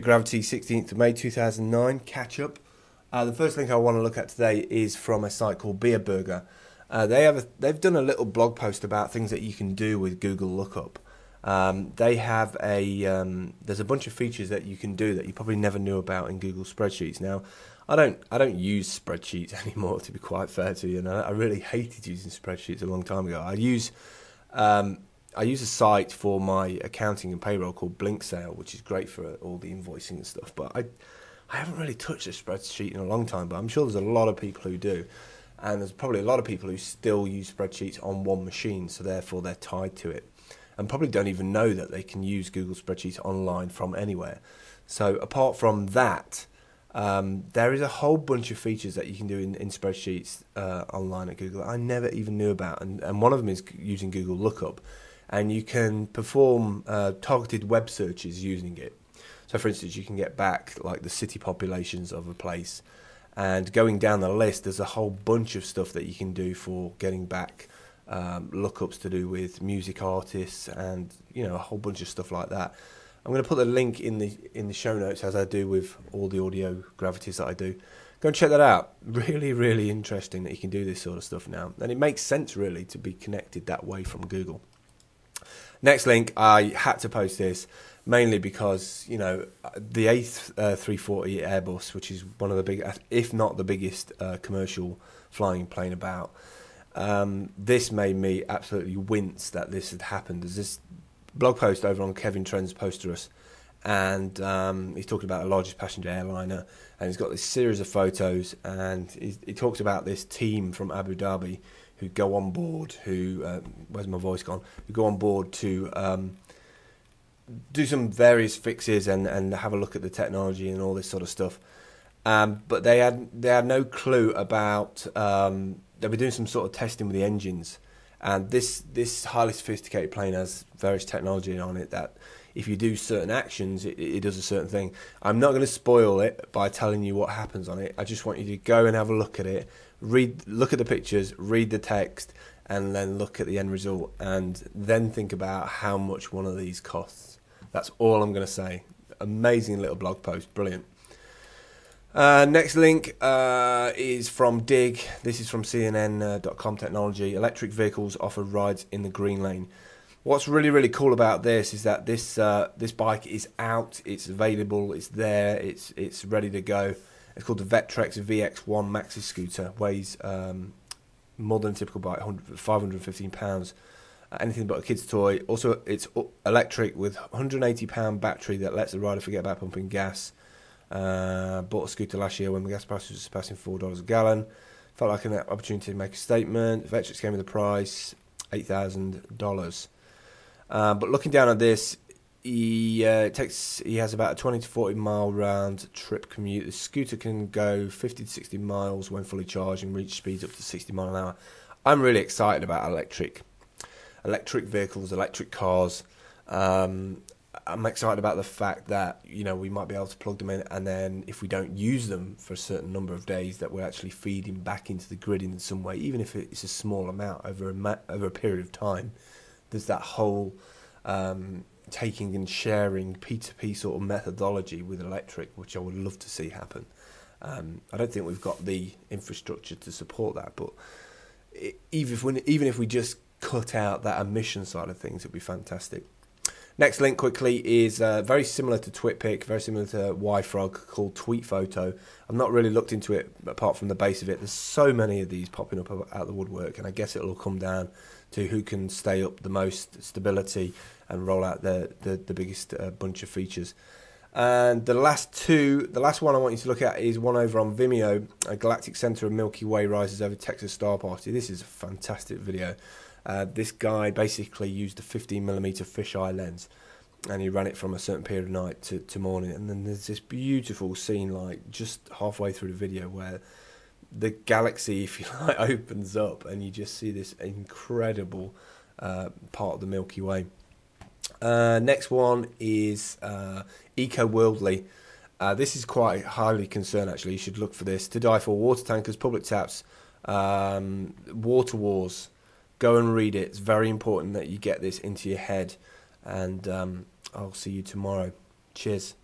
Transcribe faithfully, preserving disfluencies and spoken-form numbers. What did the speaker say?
Gravity, sixteenth of May two thousand nine, catch up. Uh, the first link I want to look at today is from a site called Beer Burger. Uh, they have a, they've done a little blog post about things that you can do with Google Lookup. Um, they have a um, there's a bunch of features that you can do that you probably never knew about in Google Spreadsheets. Now, I don't I don't use spreadsheets anymore, to be quite fair to you. And I, I really hated using spreadsheets a long time ago. I use um, I use a site for my accounting and payroll called Blinksale, which is great for all the invoicing and stuff. But I I haven't really touched a spreadsheet in a long time. But I'm sure there's a lot of people who do. And there's probably a lot of people who still use spreadsheets on one machine, so therefore they're tied to it. And probably don't even know that they can use Google Spreadsheets online from anywhere. So apart from that, um, there is a whole bunch of features that you can do in, in Spreadsheets uh, online at Google that I never even knew about. And, and one of them is using Google Lookup. And you can perform uh, targeted web searches using it. So for instance, you can get back like the city populations of a place. And going down the list, there's a whole bunch of stuff that you can do for getting back Um, lookups to do with music artists and you know a whole bunch of stuff like that. I'm going to put the link in the in the show notes as I do with all the audio gravities that I do. Go and check that out. Really, really interesting that you can do this sort of stuff now, and it makes sense really to be connected that way from Google. Next link, I had to post this mainly because you know the A three forty Airbus, which is one of the big, if not the biggest uh, commercial flying plane about. Um, this made me absolutely wince that this had happened. There's this blog post over on Kevin Trend's Posterous, and um, he's talking about the largest passenger airliner, and he's got this series of photos, and he, he talks about this team from Abu Dhabi who go on board, who, um, where's my voice gone, who go on board to um, do some various fixes and, and have a look at the technology and all this sort of stuff. Um, but they had they had no clue about... Um, they were doing some sort of testing with the engines, and this this highly sophisticated plane has various technology on it that if you do certain actions, it, it does a certain thing. I'm not going to spoil it by telling you what happens on it. I just want you to go and have a look at it, read, look at the pictures, read the text, and then look at the end result, and then think about how much one of these costs. That's all I'm going to say. Amazing little blog post, brilliant. Uh, next link uh, is from Dig. This is from C N N dot com Technology. Electric vehicles offer rides in the green lane. What's really, really cool about this is that this uh, this bike is out, it's available, it's there, it's it's ready to go. It's called the Vectrex V X one Maxi Scooter. Weighs um, more than a typical bike, five hundred fifteen pounds. Uh, anything but a kid's toy. Also, it's electric with one hundred eighty pound battery that lets the rider forget about pumping gas. Uh, bought a scooter last year when the gas price was surpassing four dollars a gallon. Felt like an opportunity to make a statement. Vectrex gave me the price, eight thousand dollars. Uh, but looking down at this, he uh, it takes he has about a twenty to forty mile round trip commute. The scooter can go fifty to sixty miles when fully charged and reach speeds up to sixty miles an hour. I'm really excited about electric, electric vehicles, electric cars. Um, I'm excited about the fact that, you know, we might be able to plug them in, and then if we don't use them for a certain number of days, that we're actually feeding back into the grid in some way, even if it's a small amount over a, ma- over a period of time. There's that whole um, taking and sharing P two P sort of methodology with electric, which I would love to see happen. Um, I don't think we've got the infrastructure to support that, but it, even if we, even if we just cut out that emission side of things, it'd be fantastic. Next link quickly is uh, very similar to TwitPic, very similar to YFrog, called TweetPhoto. I've not really looked into it apart from the base of it. There's so many of these popping up out the woodwork, and I guess it'll come down to who can stay up the most stability and roll out the, the, the biggest uh, bunch of features. And the last two, the last one I want you to look at is one over on Vimeo. A galactic center of Milky Way rises over Texas Star Party. This is a fantastic video. Uh, this guy basically used a fifteen millimeter fisheye lens, and he ran it from a certain period of night to, to morning. And then there's this beautiful scene, like just halfway through the video, where the galaxy, if you like, opens up, and you just see this incredible uh, part of the Milky Way. Uh, next one is uh, Eco Worldly. Uh, this is quite highly concerned, actually. You should look for this. To die for water tankers, public taps, um, water wars. Go and read it. It's very important that you get this into your head. And um, I'll see you tomorrow. Cheers.